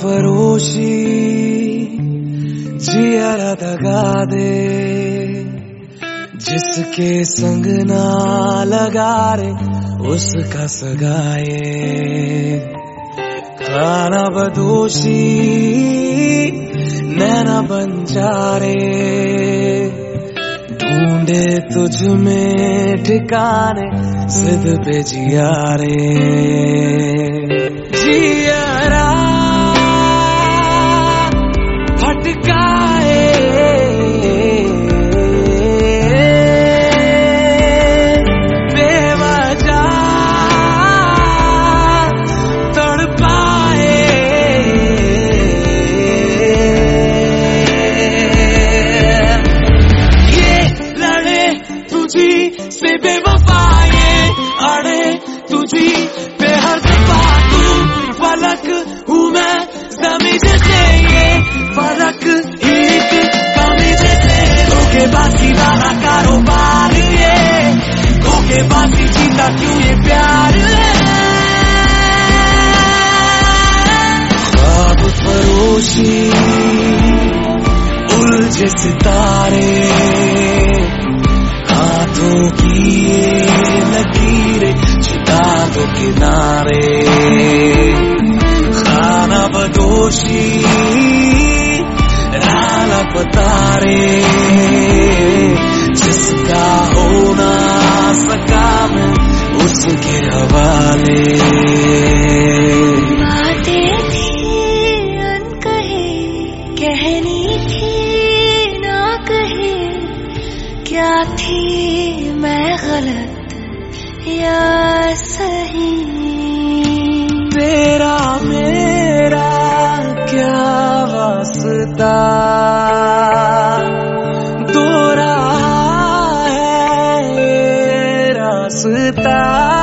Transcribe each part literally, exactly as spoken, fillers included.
फरोशी जिया दगा दे, जिसके संग ना लगा रे उसका सगाए। खाना बदोशी नैना बंजारे, ढूंढे तुझ में ठिकाने सिद्ध पे जिया रे। जियारा भटकाए बेवजह तड़पाए, ये लड़े तुझी से बेवफाए, अड़े तुझी पे हर दफा तू फलक हूँ मैं ज़मीं जैसे, ये फर्क एक कमी जैसे। धोखेबाजी वाला कारोबार ये, धोखेबाजी जीता क्यों ये प्यार है। ख्वाब फरोशी उलझे सितारे, हाथों की ये लकीरें छुटा दो किनारे। खाना बदोशी राला पतारे, जिसका हो ना सका मैं उसके हवाले। बातें थी अनकही, कहनी थी ना कही, क्या थी मैं गलत या सही। तेरा मेरा क्या वास्ता, दो रहा है ये रास्ता।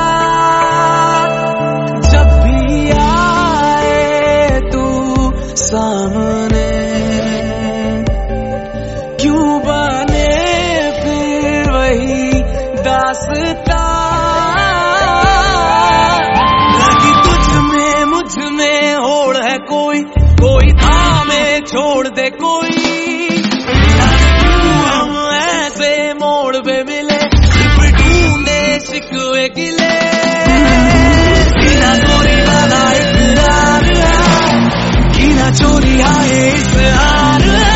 जब भी आए तू सामने, क्यों बने फिर वही दास्ता। कोई कोई थामे छोड़ दे कोई, हम ऐसे मोड़ पे मिले सिर्फ ढूंढे शिकवे गिले। बिना चोरी वाला इकरार है, बिना चोरी आए इसहार है।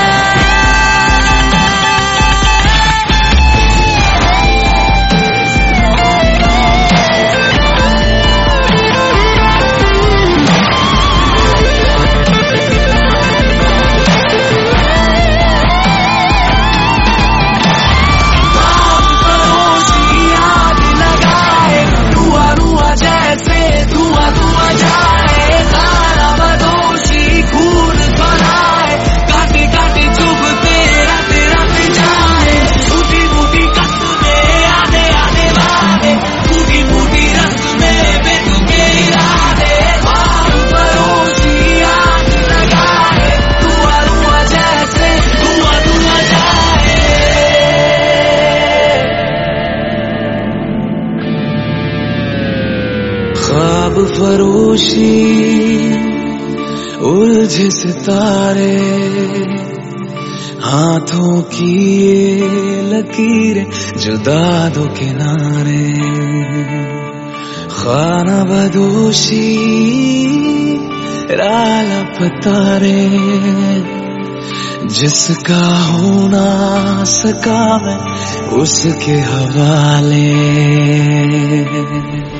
ख्वाब फरोशी उलझे सितारे, हाथों की ये लकीरें जुदा दो किनारे। खाना बदोशी राला पतारे, जिसका हो ना सका मैं उसके हवाले।